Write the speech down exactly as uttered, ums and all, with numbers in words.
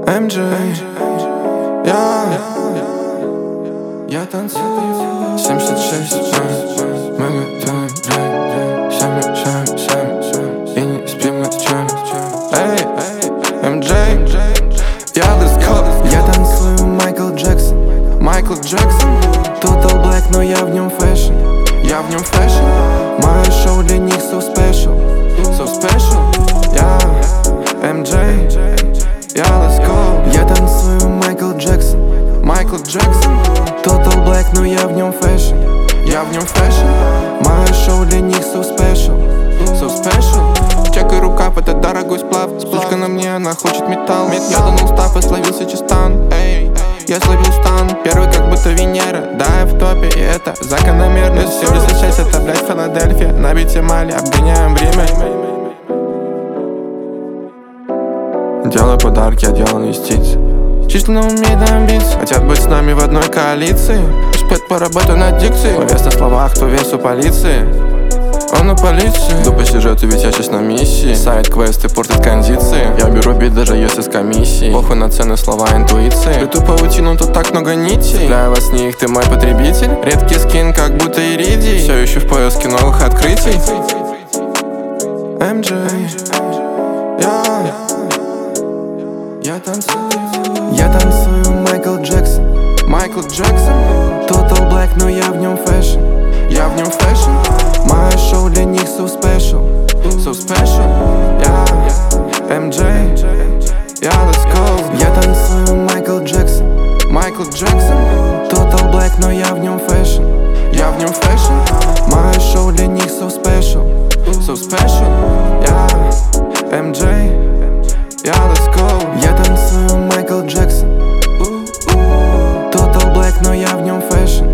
эм джей, я, я танцую. семьдесят шесть, мы готовим рейв. Шами, шами, шами, шами, и не спим ночами. Эй, эм джей, я let's go. Я танцую Майкл Джексон, Майкл Джексон. Total Black, но я в нем фэшн, я в нем фэшн. Мое шоу для них so special, so special. Я, эм джей, я let's go. Я танцую Майкл Джексон, Майкл Джексон. Total Black, но я в нем фэшн, я в нем фэшн. Мое шоу для них so special, so special. Чекай рукав, это дорогой сплав. Сплочка на мне, она хочет металл. Я данул став и словился чистан. Эй, я словил стан, первый как будто Венера. Да, я в топе, и это закономерность. семьдесят шесть, это, блядь, Филадельфия. На бите Мали, обгоняем время. Делаю подарки, я делаю инвестиции. Численно умеет амбиции, хотят быть с нами в одной коалиции. Шпет поработаю над дикцией. Мой вес на словах, то вес у полиции. Он у полиции. Иду по сюжету, ведь я сейчас на миссии. Сайд-квесты портят кондиции. Я беру бит, даже если с комиссией. Похуй на цены, слова, интуиции. Плету паутину, тут так много нитей. Цепляю вас с них, ты мой потребитель. Редкий скин, как будто иридий. Все еще в поиске новых открытий. эм джей, я, я танцую. Я танцую Майкл Джексон, Майкл Джексон. Total Black, но я в нем фэшн, я в нем фэшн. Мое шоу для них so special, so special. Я, эм джей, я let's go. Я танцую Майкл Джексон, Майкл Джексон. Total Black, но я в нем фэшн, я в нем фэшн. Мое шоу для них so special, so special. Я, эм джей, я let's go. Я танцую Майкл Джексон, Total Black, но я в нем фэшн,